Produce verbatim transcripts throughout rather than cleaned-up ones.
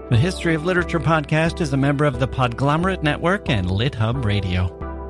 The History of Literature podcast is a member of the Podglomerate Network and LitHub Radio.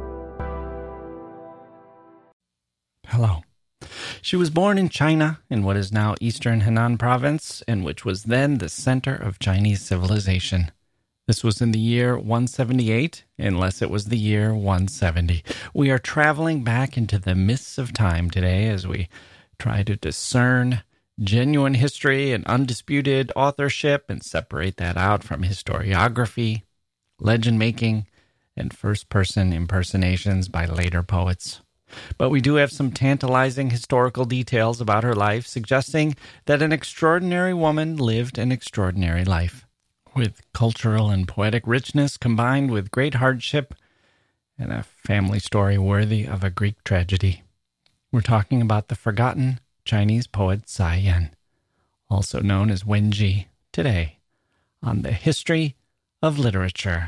Hello. She was born in China, in what is now Eastern Henan Province, and which was then the center of Chinese civilization. This was in the year one seventy-eight, unless it was the year one seventy. We are traveling back into the mists of time today as we try to discern genuine history and undisputed authorship and separate that out from historiography, legend-making, and first-person impersonations by later poets. But we do have some tantalizing historical details about her life, suggesting that an extraordinary woman lived an extraordinary life, with cultural and poetic richness combined with great hardship and a family story worthy of a Greek tragedy. We're talking about the forgotten Chinese poet Tsai Yen, also known as Wen Ji, today on the History of Literature.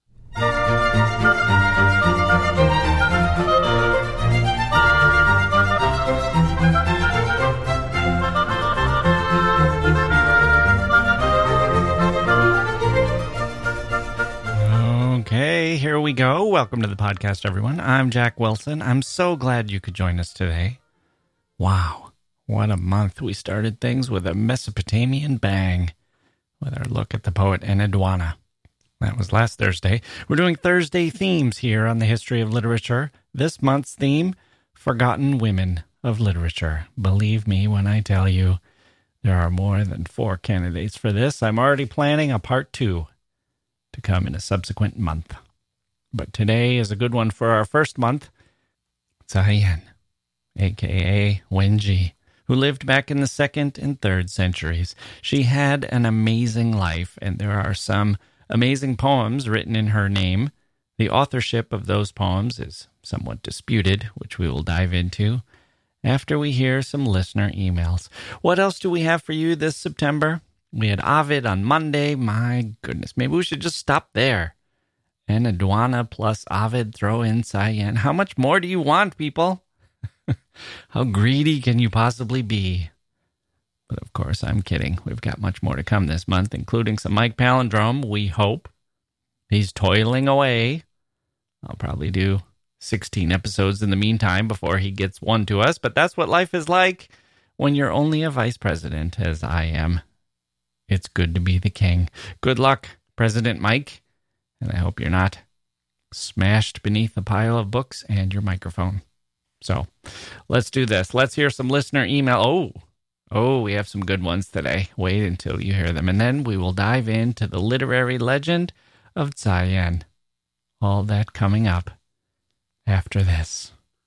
Okay, here we go. Welcome to the podcast, everyone. I'm Jack Wilson. I'm so glad you could join us today. Wow. What a month. We started things with a Mesopotamian bang with our look at the poet Enheduanna. That was last Thursday. We're doing Thursday themes here on the History of Literature. This month's theme, Forgotten Women of Literature. Believe me when I tell you, there are more than four candidates for this. I'm already planning a part two to come in a subsequent month. But today is a good one for our first month. Tsai Yen, a k a. Wen Ji, who lived back in the second and third centuries. She had an amazing life, and there are some amazing poems written in her name. The authorship of those poems is somewhat disputed, which we will dive into after we hear some listener emails. What else do we have for you this September? We had Ovid on Monday. My goodness, maybe we should just stop there. Enheduanna plus Ovid, throw in Tsai Yen. How much more do you want, people? How greedy can you possibly be? But of course, I'm kidding. We've got much more to come this month, including some Mike Palindrome, we hope. He's toiling away. I'll probably do sixteen episodes in the meantime before he gets one to us, but that's what life is like when you're only a vice president, as I am. It's good to be the king. Good luck, President Mike, and I hope you're not smashed beneath a pile of books and your microphone. So, let's do this. Let's hear some listener email. Oh, oh, we have some good ones today. Wait until you hear them. And then we will dive into the literary legend of Tsai Yen. All that coming up after this.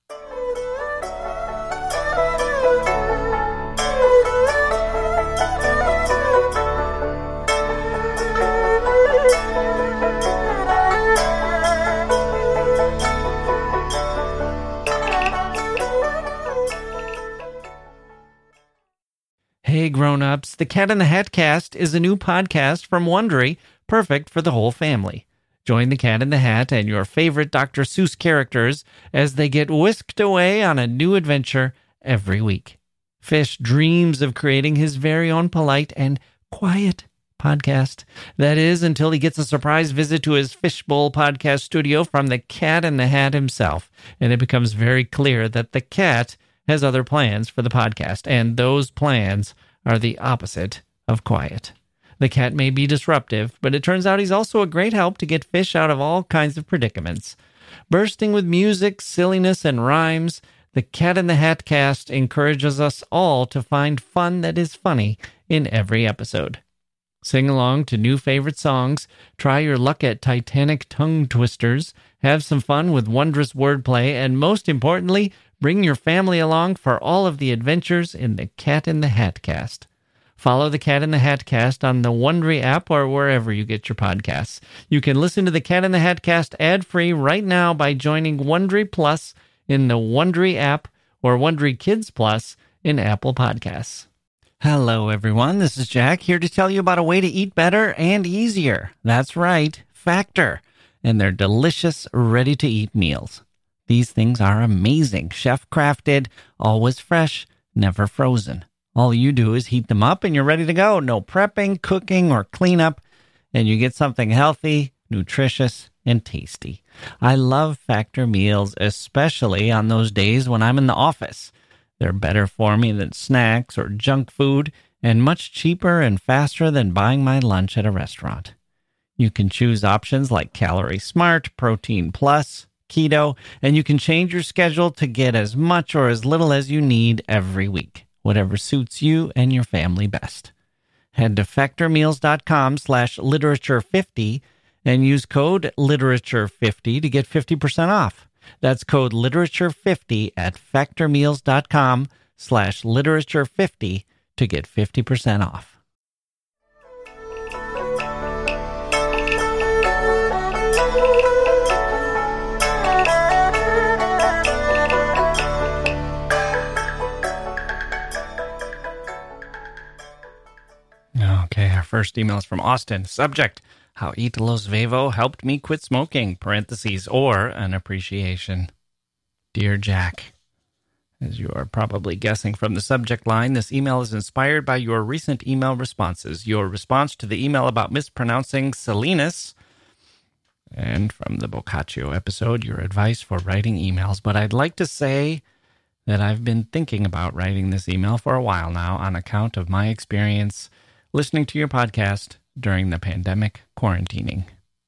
Hey grown-ups, the Cat in the Hat Cast is a new podcast from Wondery, perfect for the whole family. Join the Cat in the Hat and your favorite Doctor Seuss characters as they get whisked away on a new adventure every week. Fish dreams of creating his very own polite and quiet podcast. That is, until he gets a surprise visit to his Fishbowl podcast studio from the Cat in the Hat himself, and it becomes very clear that the cat has other plans for the podcast, and those plans are the opposite of quiet. The cat may be disruptive, but it turns out he's also a great help to get fish out of all kinds of predicaments. Bursting with music, silliness, and rhymes, the Cat in the Hat Cast encourages us all to find fun that is funny in every episode. Sing along to new favorite songs, try your luck at Titanic tongue twisters, have some fun with wondrous wordplay, and most importantly, bring your family along for all of the adventures in the Cat in the Hat Cast. Follow the Cat in the Hat Cast on the Wondery app or wherever you get your podcasts. You can listen to the Cat in the Hat Cast ad-free right now by joining Wondery Plus in the Wondery app or Wondery Kids Plus in Apple Podcasts. Hello, everyone. This is Jack here to tell you about a way to eat better and easier. That's right, Factor, and their delicious, ready-to-eat meals. These things are amazing, chef-crafted, always fresh, never frozen. All you do is heat them up and you're ready to go. No prepping, cooking, or cleanup. and you get something healthy, nutritious, and tasty. I love Factor meals, especially on those days when I'm in the office. They're better for me than snacks or junk food, and much cheaper and faster than buying my lunch at a restaurant. You can choose options like Calorie Smart, Protein Plus, Keto, and you can change your schedule to get as much or as little as you need every week, whatever suits you and your family best. Head to factormeals.com slash literature50 and use code literature fifty to get fifty percent off. That's code literature fifty at factormeals.com slash literature50 to get fifty percent off. Okay, our first email is from Austin. Subject, how Eat Los Vevo helped me quit smoking, parentheses, or an appreciation. Dear Jack, as you are probably guessing from the subject line, this email is inspired by your recent email responses. Your response to the email about mispronouncing Salinas, and from the Boccaccio episode, your advice for writing emails. But I'd like to say that I've been thinking about writing this email for a while now on account of my experience listening to your podcast during the pandemic quarantining.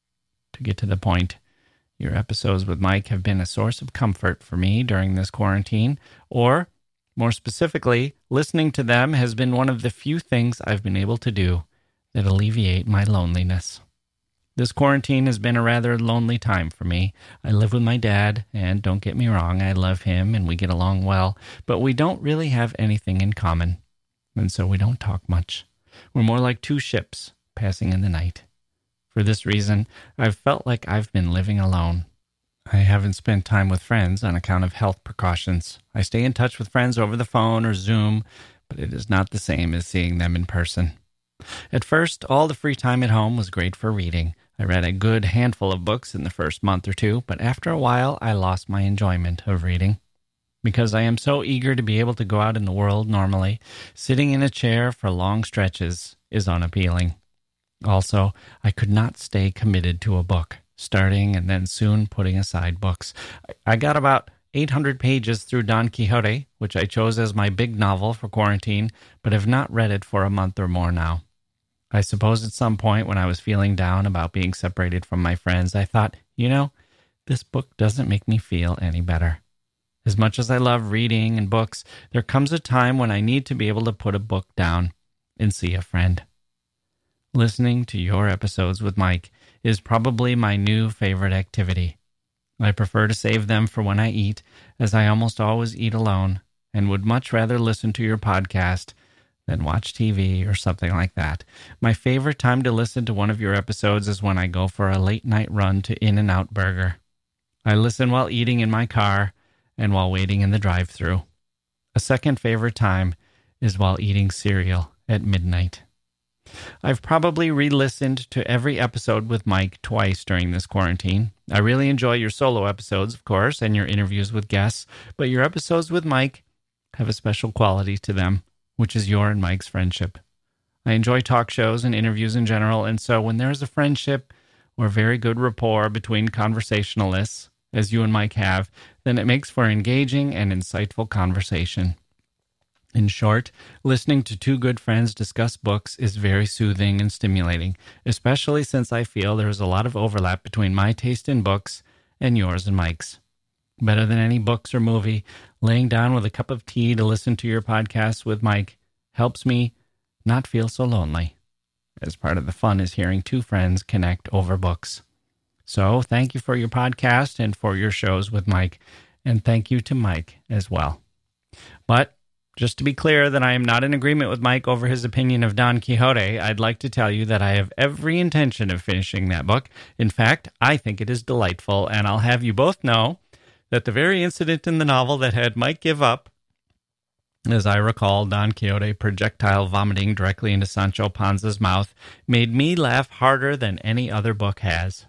To get to the point, your episodes with Mike have been a source of comfort for me during this quarantine, or, more specifically, listening to them has been one of the few things I've been able to do that alleviate my loneliness. This quarantine has been a rather lonely time for me. I live with my dad, and don't get me wrong, I love him and we get along well, but we don't really have anything in common, and so we don't talk much. We're more like two ships passing in the night. For this reason, I've felt like I've been living alone. I haven't spent time with friends on account of health precautions. I stay in touch with friends over the phone or Zoom, but it is not the same as seeing them in person. At first, all the free time at home was great for reading. I read a good handful of books in the first month or two, but after a while, I lost my enjoyment of reading. Because I am so eager to be able to go out in the world normally, sitting in a chair for long stretches is unappealing. Also, I could not stay committed to a book, starting and then soon putting aside books. I got about eight hundred pages through Don Quixote, which I chose as my big novel for quarantine, but have not read it for a month or more now. I suppose at some point when I was feeling down about being separated from my friends, I thought, you know, this book doesn't make me feel any better. As much as I love reading and books, there comes a time when I need to be able to put a book down and see a friend. Listening to your episodes with Mike is probably my new favorite activity. I prefer to save them for when I eat, as I almost always eat alone, and would much rather listen to your podcast than watch T V or something like that. My favorite time to listen to one of your episodes is when I go for a late-night run to In-N-Out Burger. I listen while eating in my car and while waiting in the drive-thru. A second favorite time is while eating cereal at midnight. I've probably re-listened to every episode with Mike twice during this quarantine. I really enjoy your solo episodes, of course, and your interviews with guests, but your episodes with Mike have a special quality to them, which is your and Mike's friendship. I enjoy talk shows and interviews in general, and so when there is a friendship or very good rapport between conversationalists, as you and Mike have, then it makes for engaging and insightful conversation. In short, listening to two good friends discuss books is very soothing and stimulating, especially since I feel there is a lot of overlap between my taste in books and yours and Mike's. Better than any books or movie, laying down with a cup of tea to listen to your podcast with Mike helps me not feel so lonely, as part of the fun is hearing two friends connect over books. So thank you for your podcast and for your shows with Mike, and thank you to Mike as well. But just to be clear that I am not in agreement with Mike over his opinion of Don Quixote, I'd like to tell you that I have every intention of finishing that book. In fact, I think it is delightful, and I'll have you both know that the very incident in the novel that had Mike give up, as I recall, Don Quixote projectile vomiting directly into Sancho Panza's mouth, made me laugh harder than any other book has.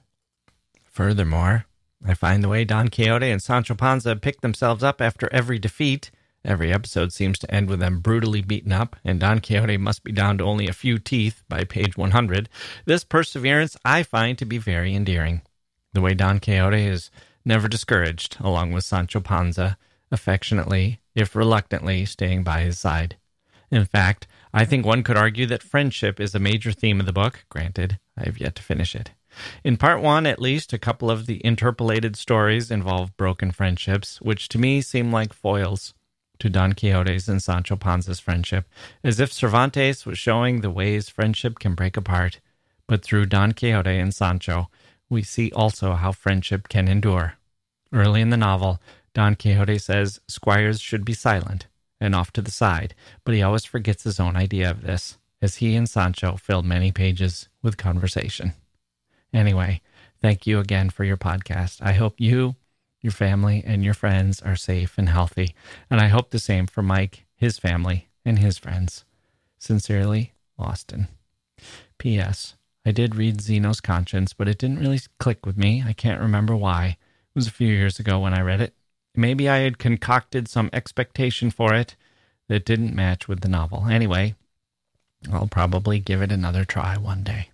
Furthermore, I find the way Don Quixote and Sancho Panza pick themselves up after every defeat, Every episode seems to end with them brutally beaten up, and Don Quixote must be down to only a few teeth by page one hundred. This perseverance I find to be very endearing. The way Don Quixote is never discouraged, along with Sancho Panza, affectionately, if reluctantly, staying by his side. In fact, I think one could argue that friendship is a major theme of the book. Granted, I have yet to finish it. In part one, at least, a couple of the interpolated stories involve broken friendships, which to me seem like foils to Don Quixote's and Sancho Panza's friendship, as if Cervantes was showing the ways friendship can break apart. But through Don Quixote and Sancho, we see also how friendship can endure. Early in the novel, Don Quixote says squires should be silent and off to the side, but he always forgets his own idea of this, as he and Sancho fill many pages with conversation. Anyway, thank you again for your podcast. I hope you, your family, and your friends are safe and healthy, and I hope the same for Mike, his family, and his friends. Sincerely, Austin. P S. I did read Zeno's Conscience, but it didn't really click with me. I can't remember why. It was a few years ago when I read it. Maybe I had concocted some expectation for it that didn't match with the novel. Anyway, I'll probably give it another try one day.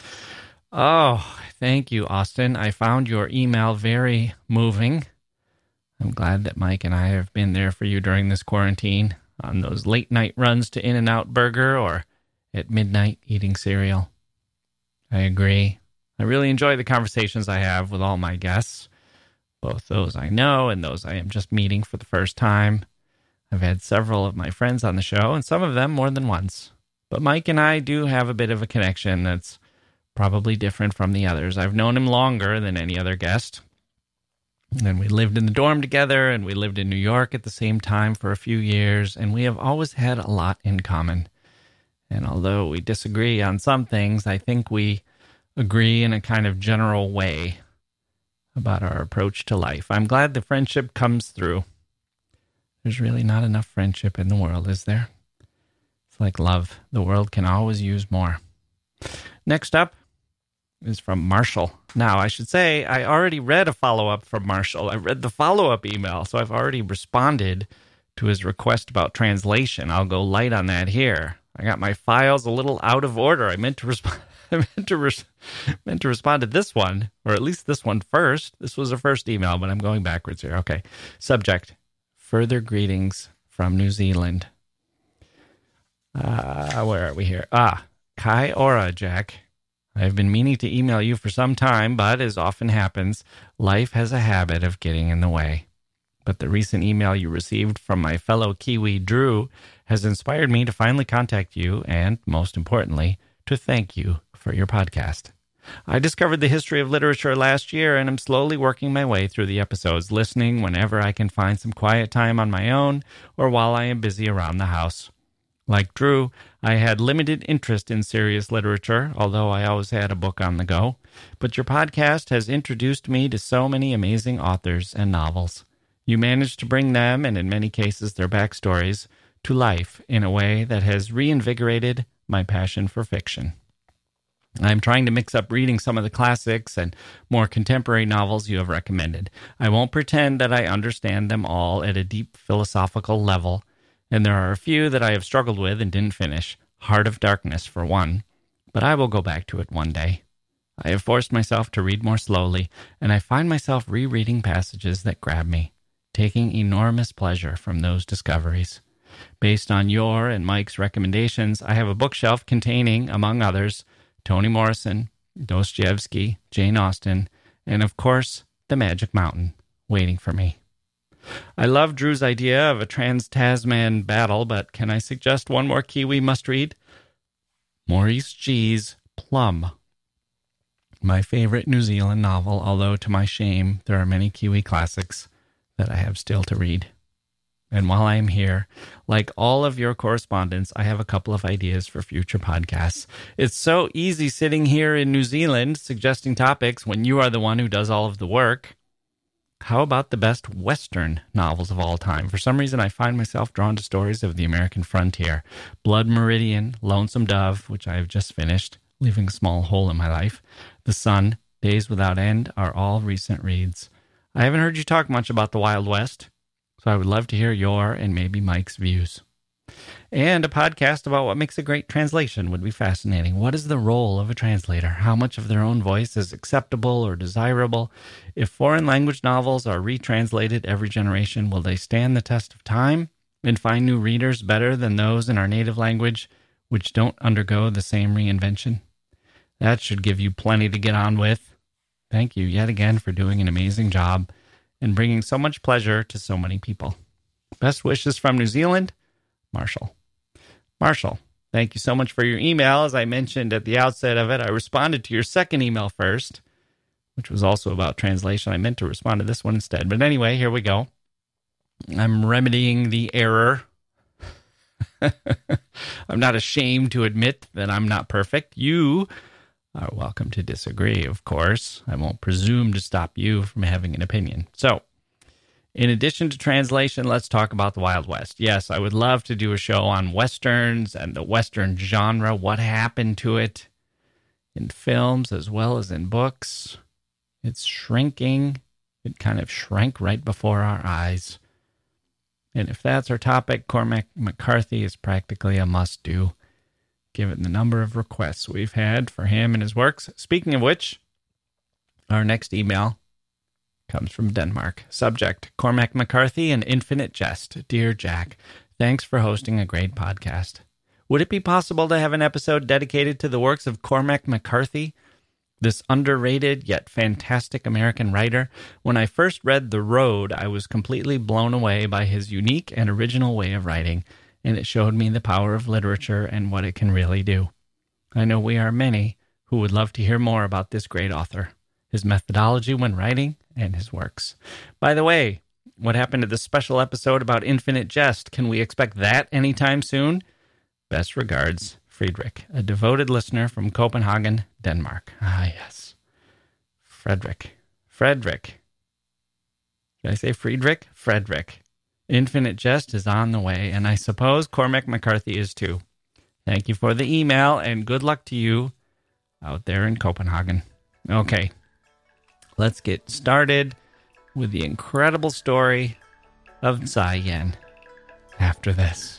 Oh, thank you, Austin. I found your email very moving. I'm glad that Mike and I have been there for you during this quarantine, on those late night runs to In-N-Out Burger or at midnight eating cereal. I agree. I really enjoy the conversations I have with all my guests, both those I know and those I am just meeting for the first time. I've had several of my friends on the show, and some of them more than once. But Mike and I do have a bit of a connection that's probably different from the others. I've known him longer than any other guest. And we lived in the dorm together, and we lived in New York at the same time for a few years, and we have always had a lot in common. And although we disagree on some things, I think we agree in a kind of general way about our approach to life. I'm glad the friendship comes through. There's really not enough friendship in the world, is there? It's like love. The world can always use more. Next up is from Marshall. Now, I should say, I already read a follow-up from Marshall. I read the follow-up email, so I've already responded to his request about translation. I'll go light on that here. I got my files a little out of order. I meant to respond. I meant to res- meant to respond to this one, or at least this one first. This was a first email, but I'm going backwards here. Okay. Subject: further greetings from New Zealand. Uh, where are we here? Ah, Kai Ora, Jack. I've been meaning to email you for some time, but as often happens, life has a habit of getting in the way. But the recent email you received from my fellow Kiwi, Drew, has inspired me to finally contact you and, most importantly, to thank you for your podcast. I discovered the history of literature last year and am slowly working my way through the episodes, listening whenever I can find some quiet time on my own or while I am busy around the house. Like Drew, I had limited interest in serious literature, although I always had a book on the go. But your podcast has introduced me to so many amazing authors and novels. You managed to bring them, and in many cases their backstories, to life in a way that has reinvigorated my passion for fiction. I'm trying to mix up reading some of the classics and more contemporary novels you have recommended. I won't pretend that I understand them all at a deep philosophical level, and there are a few that I have struggled with and didn't finish, Heart of Darkness for one, but I will go back to it one day. I have forced myself to read more slowly, and I find myself rereading passages that grab me, taking enormous pleasure from those discoveries. Based on your and Mike's recommendations, I have a bookshelf containing, among others, Toni Morrison, Dostoevsky, Jane Austen, and of course, The Magic Mountain, waiting for me. I love Drew's idea of a trans-Tasman battle, but can I suggest one more Kiwi must-read? Maurice G's Plum. My favorite New Zealand novel, although to my shame, there are many Kiwi classics that I have still to read. And while I am here, like all of your correspondents, I have a couple of ideas for future podcasts. It's so easy sitting here in New Zealand suggesting topics when you are the one who does all of the work. How about the best Western novels of all time? For some reason, I find myself drawn to stories of the American frontier. Blood Meridian, Lonesome Dove, which I have just finished, leaving a small hole in my life. The Sun, Days Without End are all recent reads. I haven't heard you talk much about the Wild West, So I would love to hear your and maybe Mike's views. And a podcast about what makes a great translation would be fascinating. What is the role of a translator? How much of their own voice is acceptable or desirable? If foreign language novels are retranslated every generation, will they stand the test of time and find new readers better than those in our native language, which don't undergo the same reinvention? That should give you plenty to get on with. Thank you yet again for doing an amazing job and bringing so much pleasure to so many people. Best wishes from New Zealand, Marshall. Marshall, thank you so much for your email. As I mentioned at the outset of it, I responded to your second email first, which was also about translation. I meant to respond to this one instead. But anyway, here we go. I'm remedying the error. I'm not ashamed to admit that I'm not perfect. You are welcome to disagree, of course. I won't presume to stop you from having an opinion. So, in addition to translation, let's talk about the Wild West. Yes, I would love to do a show on Westerns and the Western genre, what happened to it in films as well as in books. It's shrinking. It kind of shrank right before our eyes. And if that's our topic, Cormac McCarthy is practically a must-do, given the number of requests we've had for him and his works. Speaking of which, our next email comes from Denmark. Subject, Cormac McCarthy and Infinite Jest. Dear Jack, thanks for hosting a great podcast. Would it be possible to have an episode dedicated to the works of Cormac McCarthy, this underrated yet fantastic American writer? When I first read The Road, I was completely blown away by his unique and original way of writing, and it showed me the power of literature and what it can really do. I know we are many who would love to hear more about this great author, his methodology when writing, and his works. By the way, what happened to the special episode about Infinite Jest? Can we expect that anytime soon? Best regards, Friedrich, a devoted listener from Copenhagen, Denmark. Ah, yes. Frederick. Frederick. Did I say Friedrich? Frederick. Infinite Jest is on the way, and I suppose Cormac McCarthy is too. Thank you for the email, and good luck to you out there in Copenhagen. Okay. Let's get started with the incredible story of Tsai Yen after this.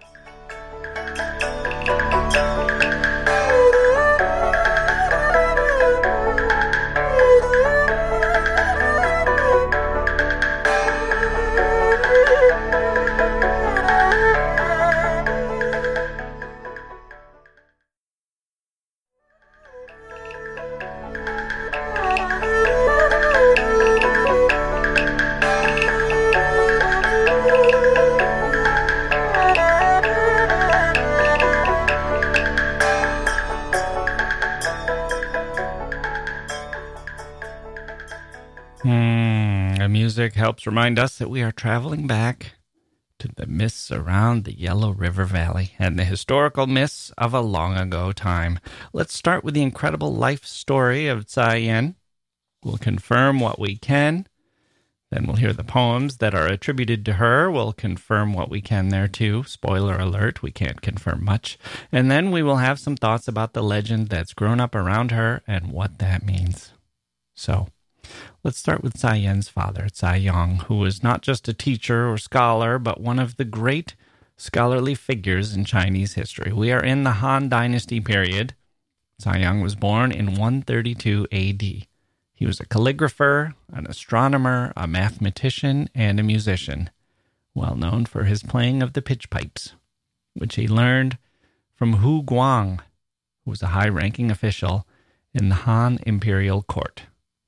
Music helps remind us that we are traveling back to the mists around the Yellow River Valley and the historical mists of a long ago time. Let's start with the incredible life story of Tsai Yen. We'll confirm what we can. Then we'll hear the poems that are attributed to her. We'll confirm what we can there too. Spoiler alert, we can't confirm much. And then we will have some thoughts about the legend that's grown up around her and what that means. So, let's start with Tsai Yen's father, Tsai Yong, who was not just a teacher or scholar, but one of the great scholarly figures in Chinese history. We are in the Han Dynasty period. Tsai Yong was born in one thirty-two A D. He was a calligrapher, an astronomer, a mathematician, and a musician, well known for his playing of the pitch pipes, which he learned from Hu Guang, who was a high-ranking official in the Han imperial court.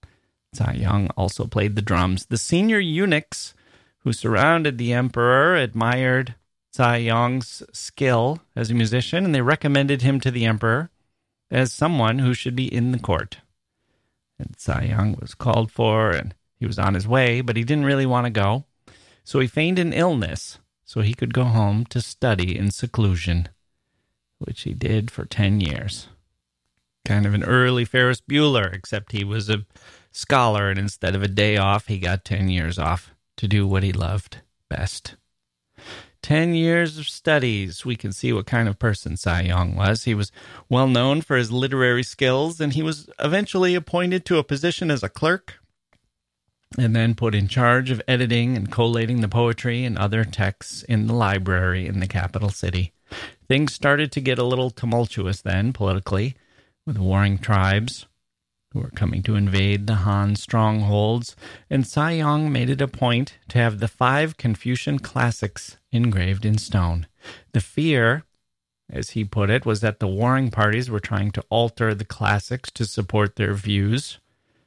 Tsai Yong also played the drums. The senior eunuchs who surrounded the emperor admired Tsai Yong's skill as a musician, and they recommended him to the emperor as someone who should be in the court. And Tsai Yong was called for, and he was on his way, but he didn't really want to go. So he feigned an illness so he could go home to study in seclusion, which he did for ten years. Kind of an early Ferris Bueller, except he was a scholar, and instead of a day off, he got ten years off to do what he loved best. Ten years of studies. We can see what kind of person Tsai Yong was. He was well known for his literary skills, and he was eventually appointed to a position as a clerk and then put in charge of editing and collating the poetry and other texts in the library in the capital city. Things started to get a little tumultuous then, politically, with warring tribes who were coming to invade the Han strongholds, and Cai Yong made it a point to have the five Confucian classics engraved in stone. The fear, as he put it, was that the warring parties were trying to alter the classics to support their views.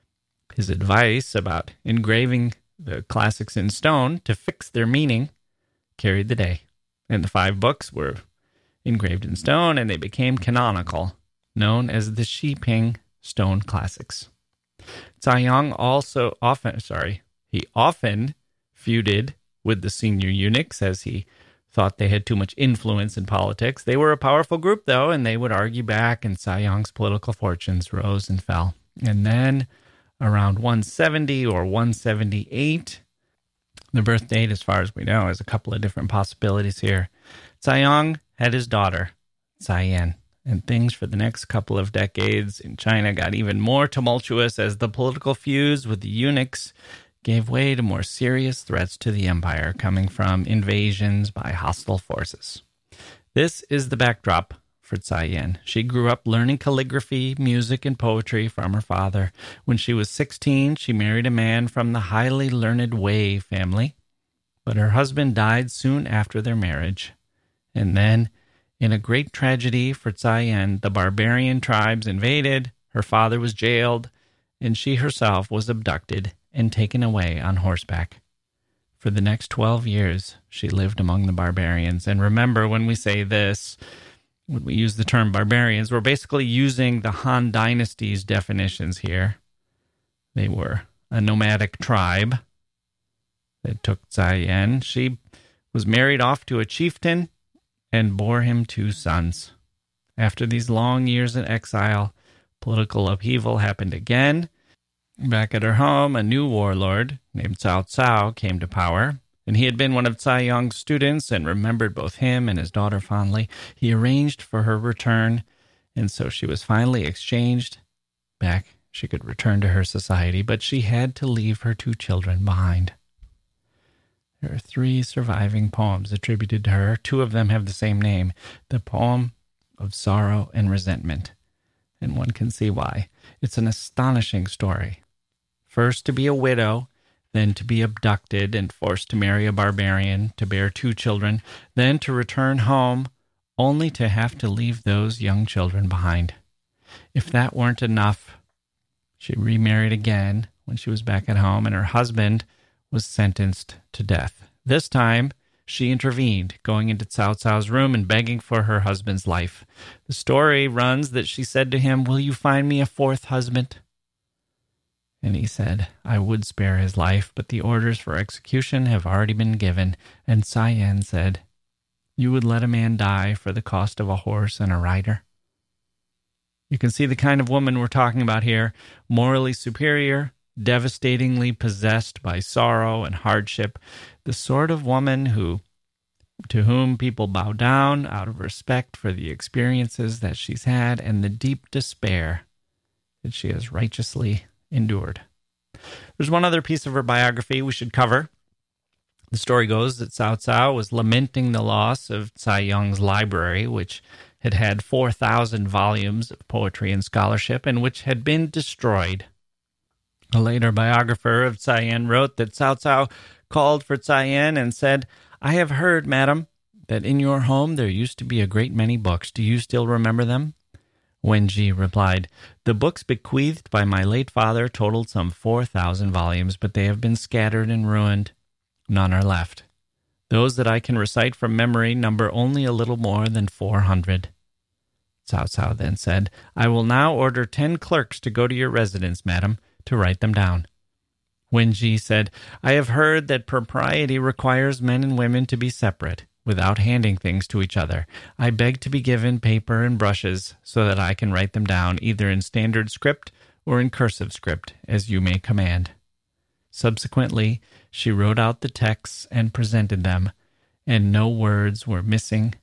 His advice about engraving the classics in stone to fix their meaning carried the day, and the five books were engraved in stone, and they became canonical, known as the Shiping Stone Classics. Cai Yong also often, sorry, he often feuded with the senior eunuchs as he thought they had too much influence in politics. They were a powerful group, though, and they would argue back, and Cai Yong's political fortunes rose and fell. And then, around one seventy or one seventy-eight, the birth date, as far as we know, has a couple of different possibilities here. Cai Yong had his daughter, Cai Yan, and things for the next couple of decades in China got even more tumultuous as the political feuds with the eunuchs gave way to more serious threats to the empire coming from invasions by hostile forces. This is the backdrop for Cai Yan. She grew up learning calligraphy, music, and poetry from her father. When she was sixteen, she married a man from the highly learned Wei family, but her husband died soon after their marriage. And then, in a great tragedy for Cai Yan, the barbarian tribes invaded, her father was jailed, and she herself was abducted and taken away on horseback. For the next twelve years, she lived among the barbarians. And remember, when we say this, when we use the term barbarians, we're basically using the Han Dynasty's definitions here. They were a nomadic tribe that took Cai Yan. She was married off to a chieftain and bore him two sons. After these long years in exile, political upheaval happened again. Back at her home, a new warlord named Cao Cao came to power, and he had been one of Cai Yong's students and remembered both him and his daughter fondly. He arranged for her return, and so she was finally exchanged back. She could return to her society, but she had to leave her two children behind. There are three surviving poems attributed to her. Two of them have the same name, the poem of sorrow and resentment. And one can see why. It's an astonishing story. First to be a widow, then to be abducted and forced to marry a barbarian, to bear two children, then to return home, only to have to leave those young children behind. If that weren't enough, she remarried again when she was back at home, and her husband was sentenced to death. This time, she intervened, going into Cao Cao's room and begging for her husband's life. The story runs that she said to him, "Will you find me a fourth husband?" And he said, "I would spare his life, but the orders for execution have already been given." And Cai Yan said, "You would let a man die for the cost of a horse and a rider?" You can see the kind of woman we're talking about here, morally superior, devastatingly possessed by sorrow and hardship, the sort of woman who, to whom people bow down out of respect for the experiences that she's had and the deep despair that she has righteously endured. There's one other piece of her biography we should cover. The story goes that Cao Cao was lamenting the loss of Cai Yong's library, which had had four thousand volumes of poetry and scholarship and which had been destroyed. A later biographer of Cai Yan wrote that Cao Cao called for Cai Yan and said, "I have heard, madam, that in your home there used to be a great many books. Do you still remember them?" Wenji replied, "The books bequeathed by my late father totaled some four thousand volumes, but they have been scattered and ruined. None are left. Those that I can recite from memory number only a little more than four hundred. Cao Cao then said, "I will now order ten clerks to go to your residence, madam, to write them down." Wenji said, "I have heard that propriety requires men and women to be separate, without handing things to each other. I beg to be given paper and brushes so that I can write them down either in standard script or in cursive script, as you may command." Subsequently, she wrote out the texts and presented them, and no words were missing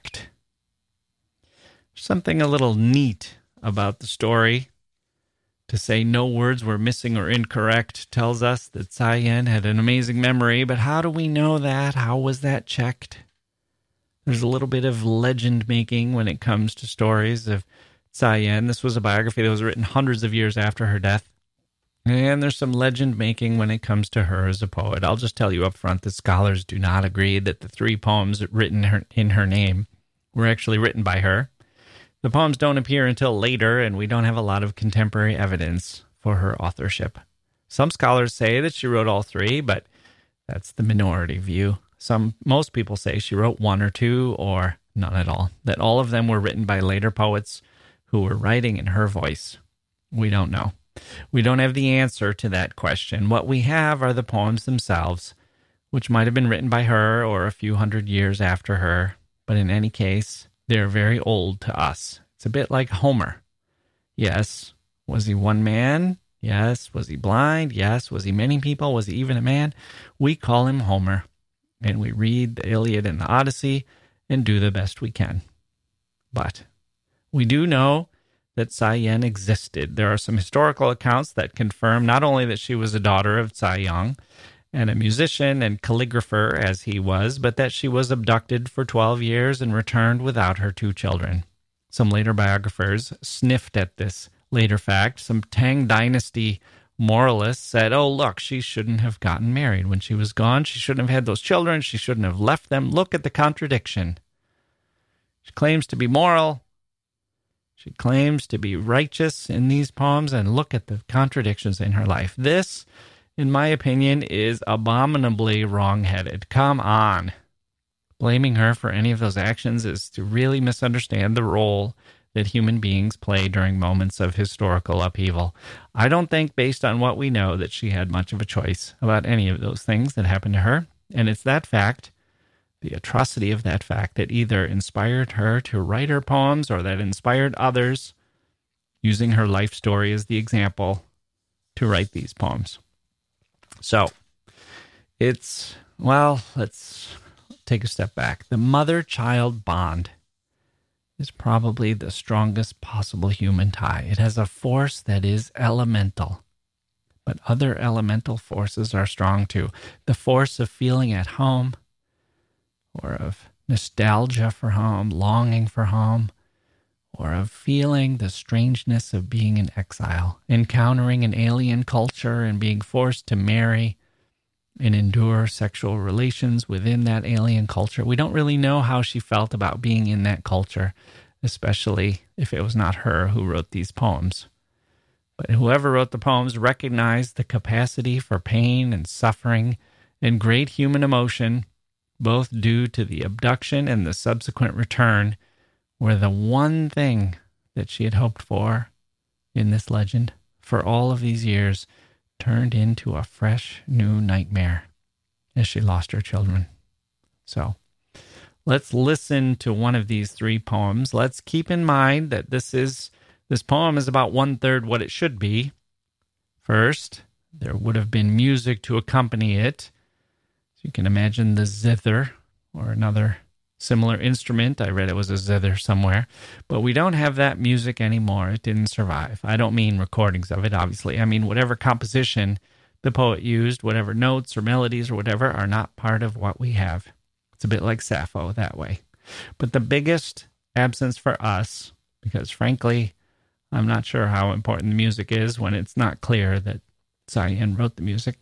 or'. Something a little neat about the story To say no words were missing or incorrect tells us that Tsai Yen had an amazing memory, but how do we know that? How was that checked? There's a little bit of legend making when it comes to stories of Tsai Yen. This was a biography that was written hundreds of years after her death. And there's some legend making when it comes to her as a poet. I'll just tell you up front that scholars do not agree that the three poems written her, in her name were actually written by her. The poems don't appear until later, and we don't have a lot of contemporary evidence for her authorship. Some scholars say that she wrote all three, but that's the minority view. Some, most people say she wrote one or two, or none at all, that all of them were written by later poets who were writing in her voice. We don't know. We don't have the answer to that question. What we have are the poems themselves, which might have been written by her or a few hundred years after her, but in any case, they're very old to us. It's a bit like Homer. Yes, was he one man? Yes. Was he blind? Yes. Was he many people? Was he even a man? We call him Homer, and we read the Iliad and the Odyssey and do the best we can. But we do know that Tsai Yen existed. There are some historical accounts that confirm not only that she was a daughter of Tsai Yong and a musician and calligrapher as he was, but that she was abducted for twelve years and returned without her two children. Some later biographers sniffed at this later fact. Some Tang Dynasty moralists said, oh, look, she shouldn't have gotten married when she was gone. She shouldn't have had those children. She shouldn't have left them. Look at the contradiction. She claims to be moral. She claims to be righteous in these poems, and look at the contradictions in her life. This, in my opinion, is abominably wrong-headed. Come on. Blaming her for any of those actions is to really misunderstand the role that human beings play during moments of historical upheaval. I don't think, based on what we know, that she had much of a choice about any of those things that happened to her. And it's that fact, the atrocity of that fact, that either inspired her to write her poems or that inspired others, using her life story as the example, to write these poems. So, it's, well, let's take a step back. The mother-child bond is probably the strongest possible human tie. It has a force that is elemental, but other elemental forces are strong too. The force of feeling at home, or of nostalgia for home, longing for home, or of feeling the strangeness of being in exile, encountering an alien culture and being forced to marry and endure sexual relations within that alien culture. We don't really know how she felt about being in that culture, especially if it was not her who wrote these poems. But whoever wrote the poems recognized the capacity for pain and suffering and great human emotion, both due to the abduction and the subsequent return, were the one thing that she had hoped for in this legend for all of these years turned into a fresh new nightmare as she lost her children. So let's listen to one of these three poems. Let's keep in mind that this is this poem is about one-third what it should be. First, there would have been music to accompany it. So you can imagine the zither or another similar instrument. I read it was a zither somewhere, but we don't have that music anymore. It didn't survive. I don't mean recordings of it, obviously. I mean whatever composition the poet used, whatever notes or melodies or whatever are not part of what we have. It's a bit like Sappho that way. But the biggest absence for us, because frankly, I'm not sure how important the music is when it's not clear that Tsai Yen wrote the music.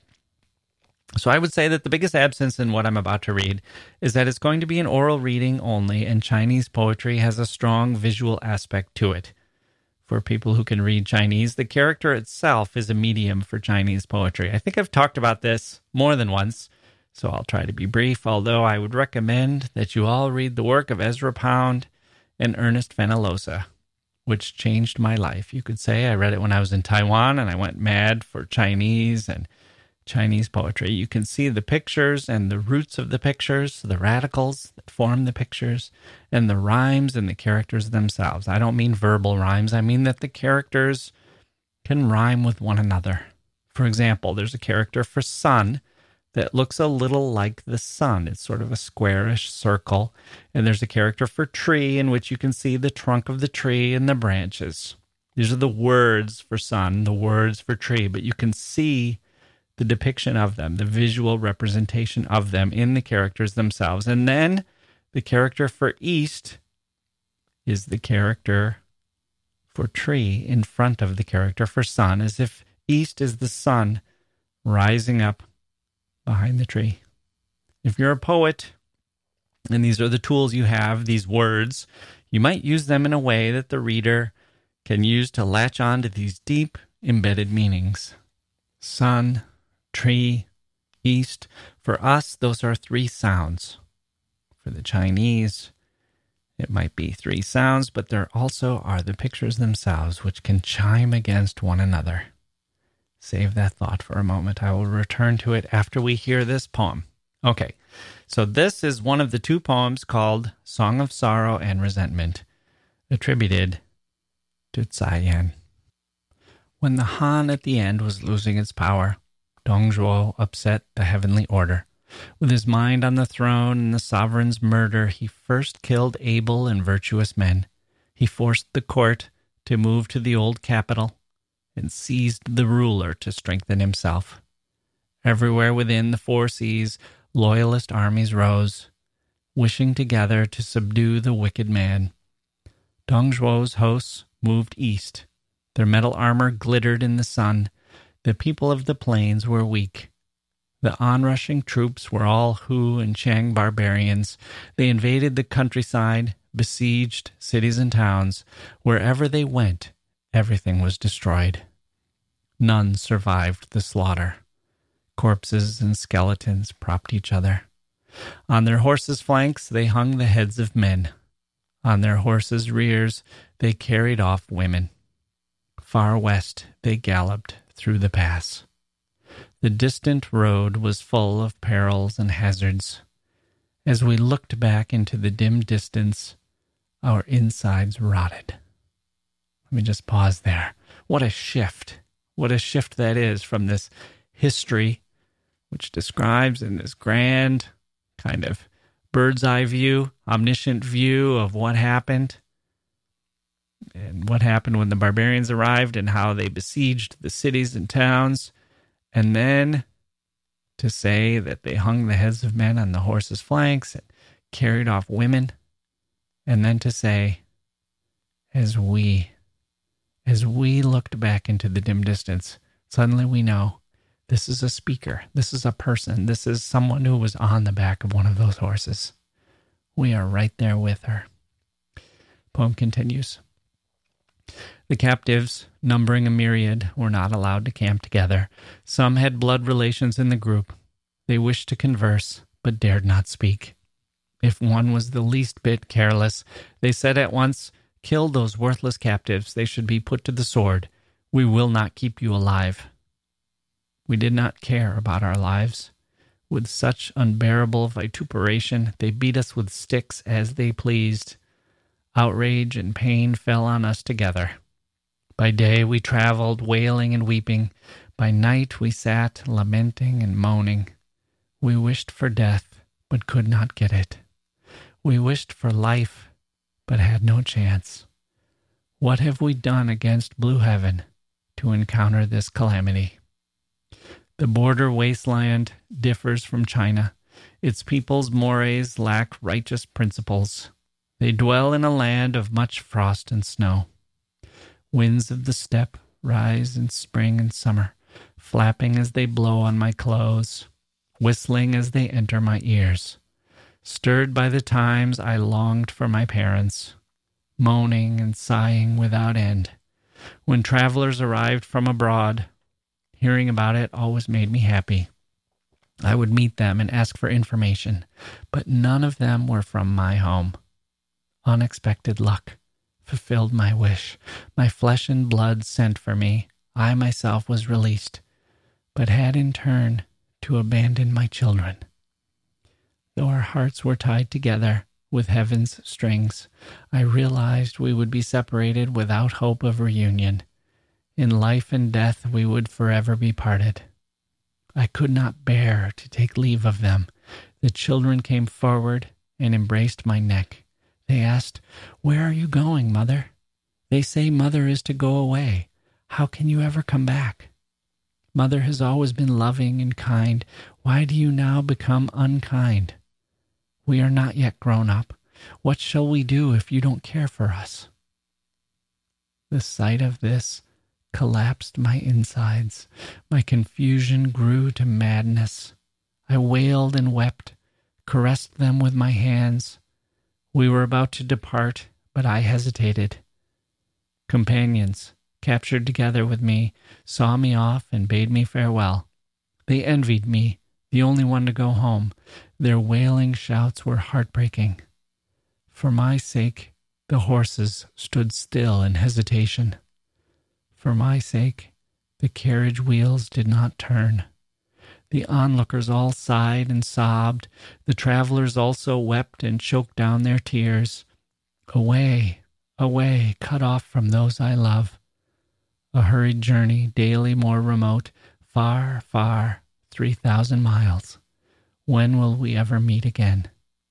So I would say that the biggest absence in what I'm about to read is that it's going to be an oral reading only, and Chinese poetry has a strong visual aspect to it. For people who can read Chinese, the character itself is a medium for Chinese poetry. I think I've talked about this more than once, so I'll try to be brief, although I would recommend that you all read the work of Ezra Pound and Ernest Fenollosa, which changed my life. You could say I read it when I was in Taiwan, and I went mad for Chinese and Chinese poetry. You can see the pictures and the roots of the pictures, the radicals that form the pictures, and the rhymes and the characters themselves. I don't mean verbal rhymes. I mean that the characters can rhyme with one another. For example, there's a character for sun that looks a little like the sun. It's sort of a squarish circle. And there's a character for tree in which you can see the trunk of the tree and the branches. These are the words for sun, the words for tree, but you can see the depiction of them, the visual representation of them in the characters themselves. And then the character for east is the character for tree in front of the character for sun, as if east is the sun rising up behind the tree. If you're a poet, and these are the tools you have, these words, you might use them in a way that the reader can use to latch on to these deep, embedded meanings. Sun, tree, east. For us, those are three sounds. For the Chinese, it might be three sounds, but there also are the pictures themselves, which can chime against one another. Save that thought for a moment. I will return to it after we hear this poem. Okay, so this is one of the two poems called Song of Sorrow and Resentment, attributed to Tsai Yan. When the Han at the end was losing its power, Dong Zhuo upset the heavenly order. With his mind on the throne and the sovereign's murder, he first killed able and virtuous men. He forced the court to move to the old capital and seized the ruler to strengthen himself. Everywhere within the four seas, loyalist armies rose, wishing together to subdue the wicked man. Dong Zhuo's hosts moved east. Their metal armor glittered in the sun. The people of the plains were weak. The onrushing troops were all Hu and Chang barbarians. They invaded the countryside, besieged cities and towns. Wherever they went, everything was destroyed. None survived the slaughter. Corpses and skeletons propped each other. On their horses' flanks, they hung the heads of men. On their horses' rears, they carried off women. Far west, they galloped through the pass. The distant road was full of perils and hazards. As we looked back into the dim distance, our insides rotted. Let me just pause there. What a shift. What a shift that is from this history, which describes in this grand kind of bird's eye view, omniscient view of what happened and what happened when the barbarians arrived and how they besieged the cities and towns. And then to say that they hung the heads of men on the horses' flanks and carried off women. And then to say, as we, as we looked back into the dim distance, suddenly we know this is a speaker. This is a person. This is someone who was on the back of one of those horses. We are right there with her. Poem continues. The captives, numbering a myriad, were not allowed to camp together. Some had blood relations in the group. They wished to converse, but dared not speak. If one was the least bit careless, they said at once, "Kill those worthless captives. They should be put to the sword. We will not keep you alive." We did not care about our lives. With such unbearable vituperation, they beat us with sticks as they pleased. Outrage and pain fell on us together. By day we traveled, wailing and weeping. By night we sat, lamenting and moaning. We wished for death, but could not get it. We wished for life, but had no chance. What have we done against blue heaven to encounter this calamity? The border wasteland differs from China. Its people's mores lack righteous principles. They dwell in a land of much frost and snow. Winds of the steppe rise in spring and summer, flapping as they blow on my clothes, whistling as they enter my ears. Stirred by the times, I longed for my parents, moaning and sighing without end. When travelers arrived from abroad, hearing about it always made me happy. I would meet them and ask for information, but none of them were from my home. Unexpected luck fulfilled my wish. My flesh and blood sent for me. I myself was released, but had in turn to abandon my children. Though our hearts were tied together with heaven's strings, I realized we would be separated without hope of reunion. In life and death we would forever be parted. I could not bear to take leave of them. The children came forward and embraced my neck. They asked, "Where are you going, mother?" They say Mother is to go away. How can you ever come back? Mother has always been loving and kind. Why do you now become unkind? We are not yet grown up. What shall we do if you don't care for us? The sight of this collapsed my insides. My confusion grew to madness. I wailed and wept, caressed them with my hands. We were about to depart, but I hesitated. Companions, captured together with me, saw me off and bade me farewell. They envied me, the only one to go home. Their wailing shouts were heartbreaking. For my sake, the horses stood still in hesitation. For my sake, the carriage wheels did not turn. The onlookers all sighed and sobbed. The travelers also wept and choked down their tears. Away, away, cut off from those I love. A hurried journey, daily more remote, far, far, three thousand miles. When will we ever meet again?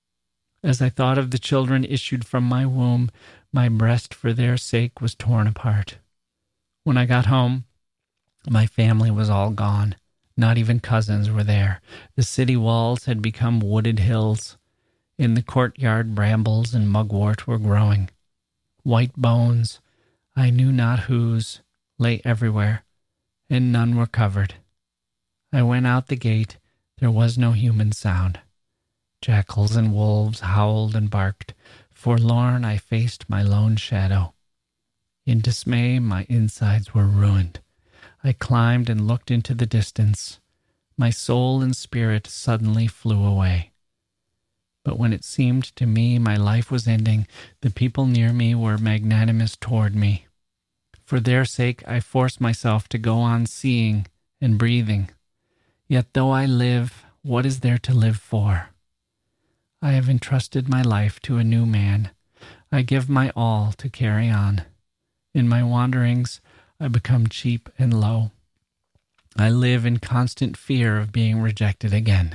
As I thought of the children issued from my womb, my breast for their sake was torn apart. When I got home, my family was all gone. Not even cousins were there. The city walls had become wooded hills. In the courtyard, brambles and mugwort were growing. White bones, I knew not whose, lay everywhere, and none were covered. I went out the gate. There was no human sound. Jackals and wolves howled and barked. Forlorn, I faced my lone shadow. In dismay, my insides were ruined. I climbed and looked into the distance. My soul and spirit suddenly flew away. But when it seemed to me my life was ending, the people near me were magnanimous toward me. For their sake, I forced myself to go on seeing and breathing. Yet though I live, what is there to live for? I have entrusted my life to a new man. I give my all to carry on. In my wanderings, I become cheap and low. I live in constant fear of being rejected again.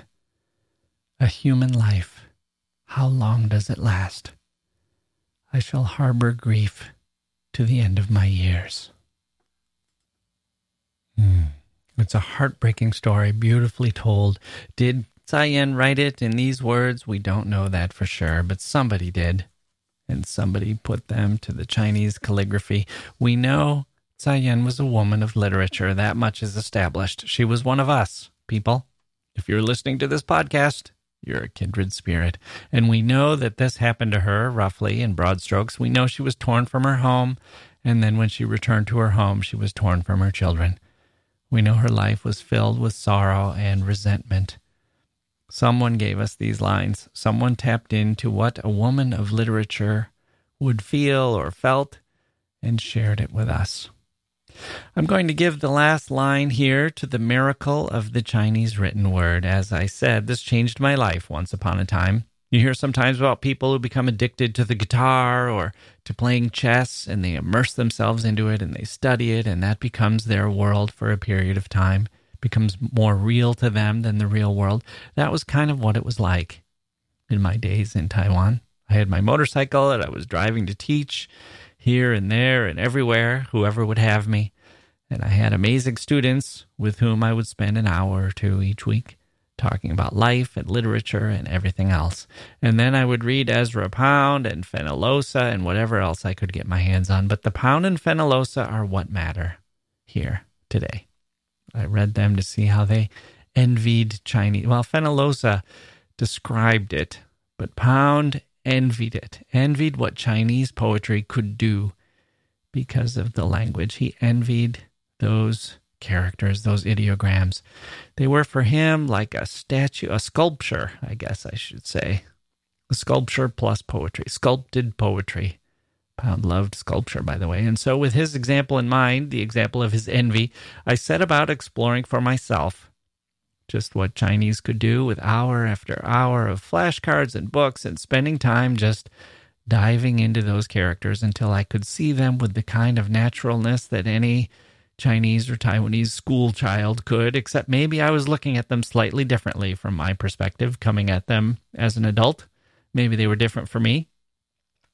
A human life, how long does it last? I shall harbor grief to the end of my years. Hmm. It's a heartbreaking story, beautifully told. Did Tsai Yen write it in these words? We don't know that for sure, but somebody did. And somebody put them to the Chinese calligraphy. We know Tsai Yen was a woman of literature. That much is established. She was one of us, people. If you're listening to this podcast, you're a kindred spirit. And we know that this happened to her, roughly, in broad strokes. We know she was torn from her home, and then when she returned to her home, she was torn from her children. We know her life was filled with sorrow and resentment. Someone gave us these lines. Someone tapped into what a woman of literature would feel or felt and shared it with us. I'm going to give the last line here to the miracle of the Chinese written word. As I said, this changed my life once upon a time. You hear sometimes about people who become addicted to the guitar or to playing chess, and they immerse themselves into it and they study it, and that becomes their world for a period of time. Becomes more real to them than the real world. That was kind of what it was like in my days in Taiwan. I had my motorcycle and I was driving to teach here and there and everywhere, whoever would have me. And I had amazing students with whom I would spend an hour or two each week talking about life and literature and everything else. And then I would read Ezra Pound and Fenollosa and whatever else I could get my hands on. But the Pound and Fenollosa are what matter here today. I read them to see how they envied Chinese. Well, Fenollosa described it, but Pound envied it, envied what Chinese poetry could do because of the language. He envied those characters, those ideograms. They were for him like a statue, a sculpture, I guess I should say. A sculpture plus poetry, sculpted poetry. Pound loved sculpture, by the way. And so with his example in mind, the example of his envy, I set about exploring for myself just what Chinese could do with hour after hour of flashcards and books and spending time just diving into those characters until I could see them with the kind of naturalness that any Chinese or Taiwanese school child could, except maybe I was looking at them slightly differently from my perspective, coming at them as an adult. Maybe they were different for me.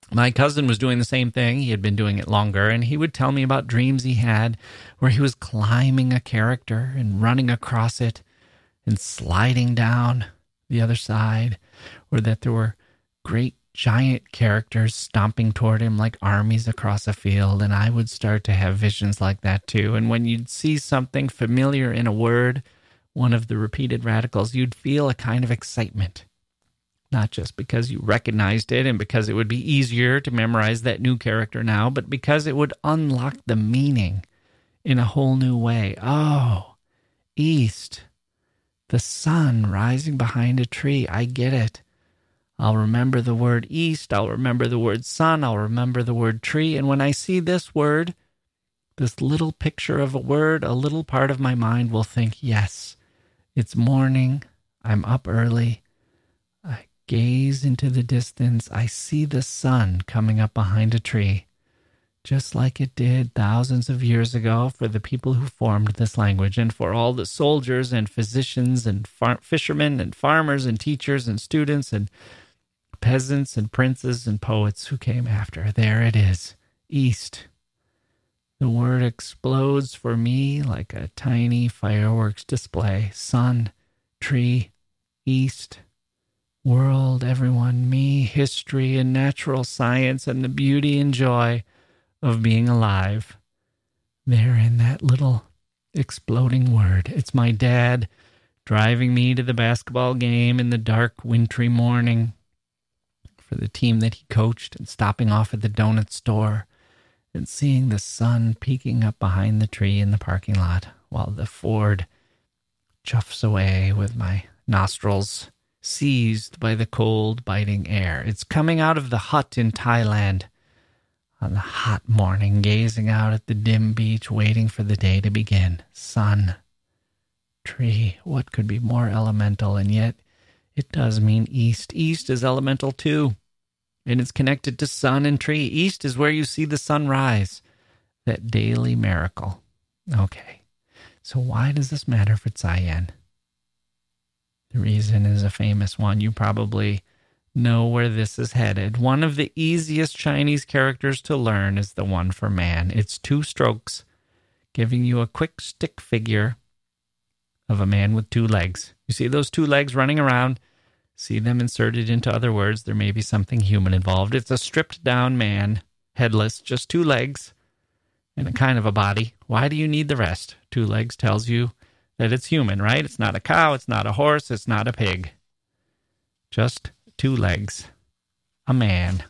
My cousin was doing the same thing. He had been doing it longer, and he would tell me about dreams he had where he was climbing a character and running across it and sliding down the other side, or that there were great giant characters stomping toward him like armies across a field, and I would start to have visions like that too. And when you'd see something familiar in a word, one of the repeated radicals, you'd feel a kind of excitement. Not just because you recognized it and because it would be easier to memorize that new character now, but because it would unlock the meaning in a whole new way. Oh, east, the sun rising behind a tree. I get it. I'll remember the word east. I'll remember the word sun. I'll remember the word tree. And when I see this word, this little picture of a word, a little part of my mind will think, yes, it's morning. I'm up early. I gaze into the distance. I see the sun coming up behind a tree, just like it did thousands of years ago for the people who formed this language, and for all the soldiers and physicians and far- fishermen and farmers and teachers and students and peasants and princes and poets who came after. There it is, east. The word explodes for me like a tiny fireworks display. Sun, tree, east, world, everyone, me, history, and natural science, and the beauty and joy of being alive. There in that little exploding word. It's my dad driving me to the basketball game in the dark, wintry morning for the team that he coached, and stopping off at the donut store and seeing the sun peeking up behind the tree in the parking lot while the Ford chuffs away with my nostrils seized by the cold, biting air. It's coming out of the hut in Thailand on the hot morning, gazing out at the dim beach, waiting for the day to begin. Sun, tree, what could be more elemental? And yet it does mean east. East is elemental too, and it's connected to sun and tree. East is where you see the sun rise, that daily miracle. Okay, so why does this matter for Tsai Yen? The reason is a famous one. You probably know where this is headed. One of the easiest Chinese characters to learn is the one for man. It's two strokes, giving you a quick stick figure of a man with two legs. You see those two legs running around? See them inserted into other words. There may be something human involved. It's a stripped down man, headless, just two legs, and a kind of a body. Why do you need the rest? Two legs tells you that it's human, right? It's not a cow, it's not a horse, it's not a pig. Just two legs. A man.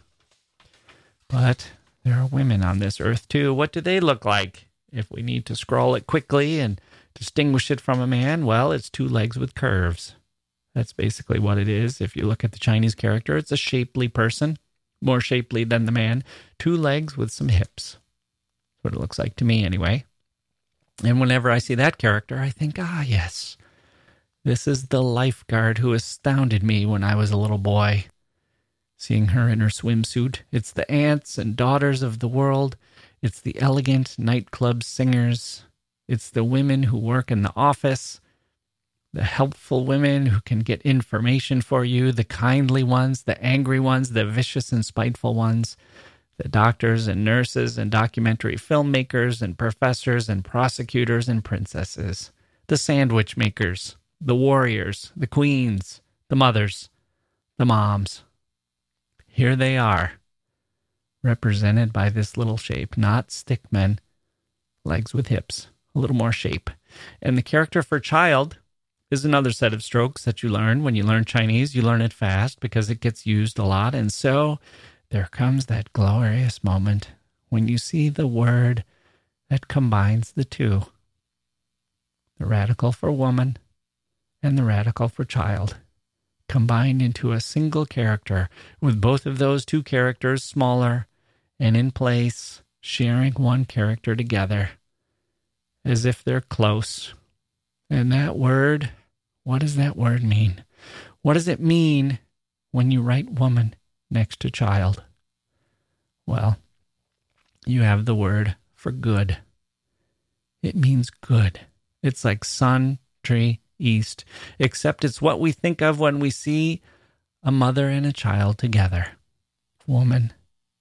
But there are women on this earth too. What do they look like? If we need to scroll it quickly and distinguish it from a man, well, it's two legs with curves. That's basically what it is. If you look at the Chinese character, it's a shapely person, more shapely than the man. Two legs with some hips. That's what it looks like to me anyway. And whenever I see that character, I think, ah, yes, this is the lifeguard who astounded me when I was a little boy. Seeing her in her swimsuit, it's the aunts and daughters of the world. It's the elegant nightclub singers. It's the women who work in the office, the helpful women who can get information for you, the kindly ones, the angry ones, the vicious and spiteful ones, the doctors and nurses and documentary filmmakers and professors and prosecutors and princesses, the sandwich makers, the warriors, the queens, the mothers, the moms. Here they are, represented by this little shape, not stickmen, legs with hips, a little more shape. And the character for child is another set of strokes that you learn. When you learn Chinese, you learn it fast because it gets used a lot. And so there comes that glorious moment when you see the word that combines the two. The radical for woman and the radical for child, combined into a single character, with both of those two characters smaller and in place, sharing one character together, as if they're close. And that word, what does that word mean? What does it mean when you write woman next to child? Well, you have the word for good. It means good. It's like sun, tree, east, except it's what we think of when we see a mother and a child together. Woman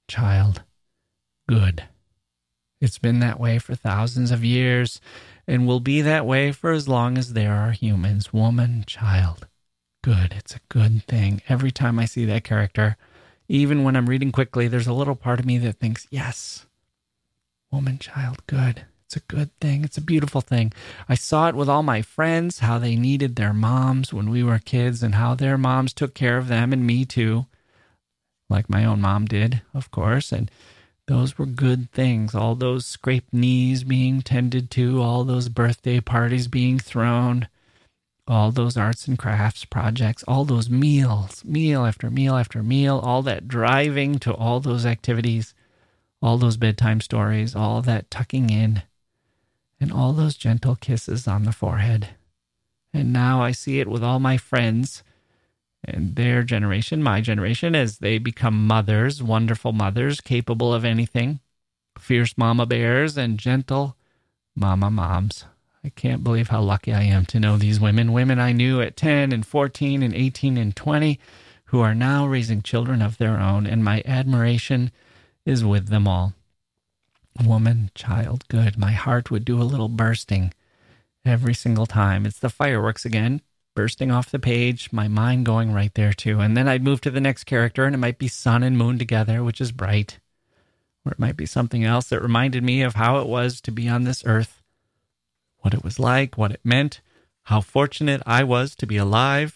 child, good. It's been that way for thousands of years and will be that way for as long as there are humans. Woman, child, good. It's a good thing. Every time I see that character, even when I'm reading quickly, there's a little part of me that thinks, yes, woman, child, good. It's a good thing. It's a beautiful thing. I saw it with all my friends, how they needed their moms when we were kids and how their moms took care of them and me too, like my own mom did, of course. And those were good things. All those scraped knees being tended to, all those birthday parties being thrown, all those arts and crafts projects, all those meals, meal after meal after meal, all that driving to all those activities, all those bedtime stories, all that tucking in, and all those gentle kisses on the forehead. And now I see it with all my friends and their generation, my generation, as they become mothers, wonderful mothers, capable of anything, fierce mama bears and gentle mama moms. I can't believe how lucky I am to know these women, women I knew at ten and fourteen and eighteen and twenty, who are now raising children of their own, and my admiration is with them all. Woman, child, good. My heart would do a little bursting every single time. It's the fireworks again, bursting off the page, my mind going right there too. And then I'd move to the next character, and it might be sun and moon together, which is bright. Or it might be something else that reminded me of how it was to be on this earth, what it was like, what it meant, how fortunate I was to be alive,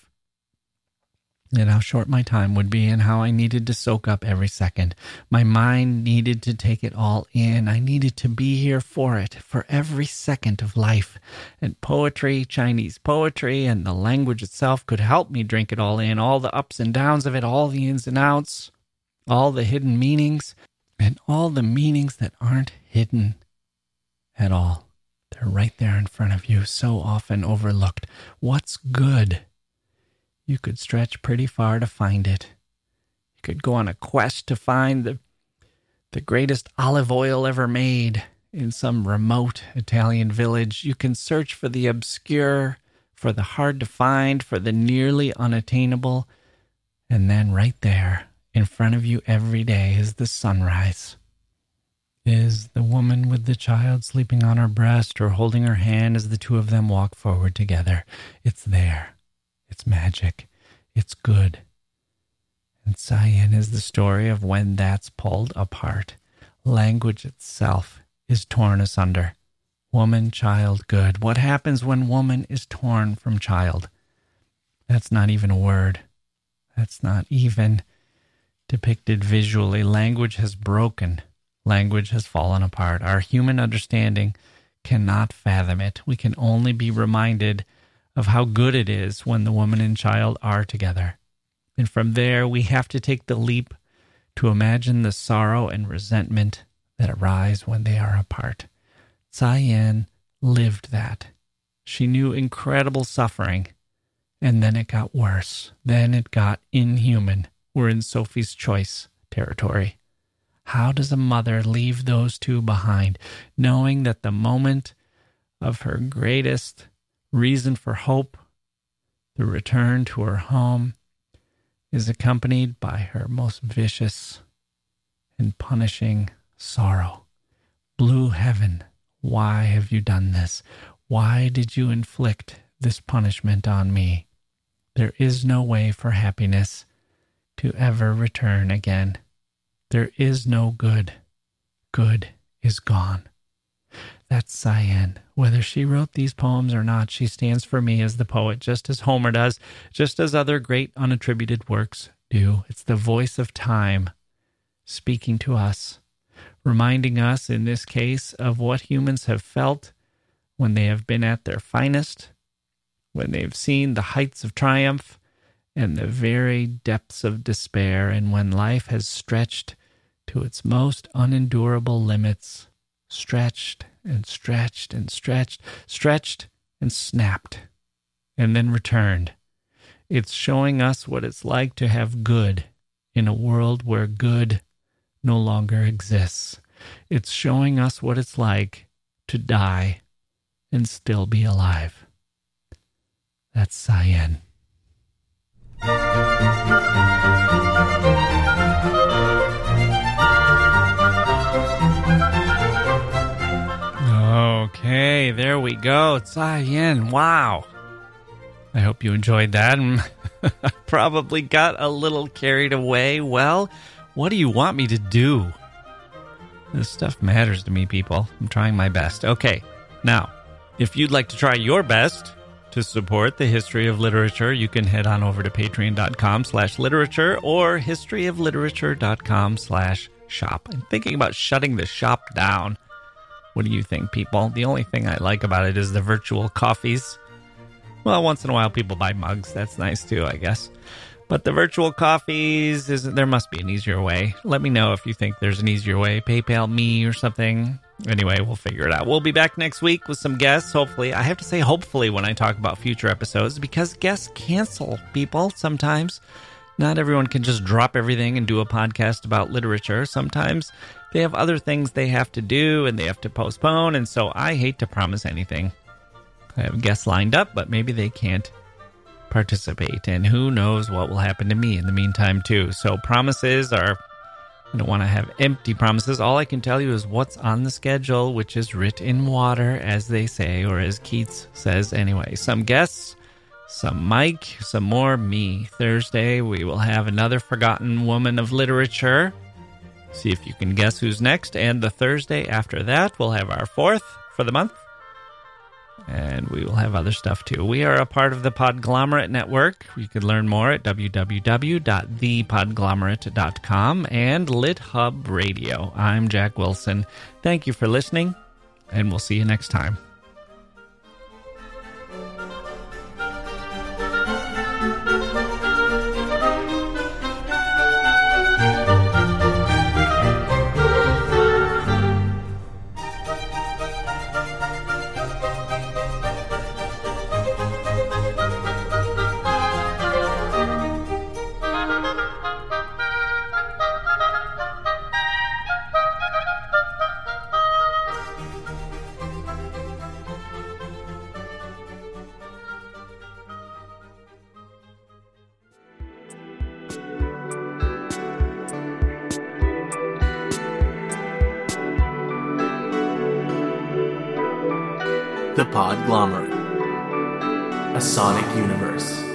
and how short my time would be, and how I needed to soak up every second. My mind needed to take it all in. I needed to be here for it, for every second of life. And poetry, Chinese poetry, and the language itself could help me drink it all in, all the ups and downs of it, all the ins and outs, all the hidden meanings, and all the meanings that aren't hidden at all. They're right there in front of you, so often overlooked. What's good? You could stretch pretty far to find it. You could go on a quest to find the, the greatest olive oil ever made in some remote Italian village. You can search for the obscure, for the hard to find, for the nearly unattainable. And then right there, in front of you every day, is the sunrise. Is the woman with the child sleeping on her breast or holding her hand as the two of them walk forward together. It's there. It's magic. It's good. And Cyan is the story of when that's pulled apart. Language itself is torn asunder. Woman, child, good. What happens when woman is torn from child? That's not even a word. That's not even depicted visually. Language has broken. Language has fallen apart. Our human understanding cannot fathom it. We can only be reminded of how good it is when the woman and child are together. And from there, we have to take the leap to imagine the sorrow and resentment that arise when they are apart. Cyan lived that. She knew incredible suffering, and then it got worse. Then it got inhuman. We're in Sophie's Choice territory. How does a mother leave those two behind, knowing that the moment of her greatest reason for hope, the return to her home, is accompanied by her most vicious and punishing sorrow? Blue heaven, why have you done this? Why did you inflict this punishment on me? There is no way for happiness to ever return again. There is no good. Good is gone. That's Cyan. Whether she wrote these poems or not, she stands for me as the poet, just as Homer does, just as other great unattributed works do. It's the voice of time speaking to us, reminding us, in this case, of what humans have felt when they have been at their finest, when they've seen the heights of triumph and the very depths of despair, and when life has stretched to its most unendurable limits, stretched and stretched and stretched, stretched and snapped, and then returned. It's showing us what it's like to have good in a world where good no longer exists. It's showing us what it's like to die and still be alive. That's Cyan. Okay, there we go. Tsai Yin. Wow. I hope you enjoyed that. I probably got a little carried away. Well, what do you want me to do? This stuff matters to me, people. I'm trying my best. Okay, now, if you'd like to try your best to support the history of literature, you can head on over to patreon.com slash literature or historyofliterature.com slash shop. I'm thinking about shutting the shop down. What do you think, people? The only thing I like about it is the virtual coffees. Well, once in a while people buy mugs. That's nice too, I guess. But the virtual coffees, is there must be an easier way. Let me know if you think there's an easier way. PayPal me or something. Anyway, we'll figure it out. We'll be back next week with some guests, hopefully. I have to say hopefully when I talk about future episodes, because guests cancel, people, sometimes. Not everyone can just drop everything and do a podcast about literature. Sometimes they have other things they have to do and they have to postpone, and so I hate to promise anything. I have guests lined up, but maybe they can't participate, and who knows what will happen to me in the meantime, too. So promises are, I don't want to have empty promises. All I can tell you is what's on the schedule, which is writ in water, as they say, or as Keats says anyway. Some guests, some Mike, some more me. Thursday, we will have another forgotten woman of literature. See if you can guess who's next. And the Thursday after that, we'll have our fourth for the month. And we will have other stuff too. We are a part of the Podglomerate Network. You can learn more at w w w dot the podglomerate dot com and LitHub Radio. I'm Jack Wilson. Thank you for listening, and we'll see you next time. The Podglomerate, a sonic universe.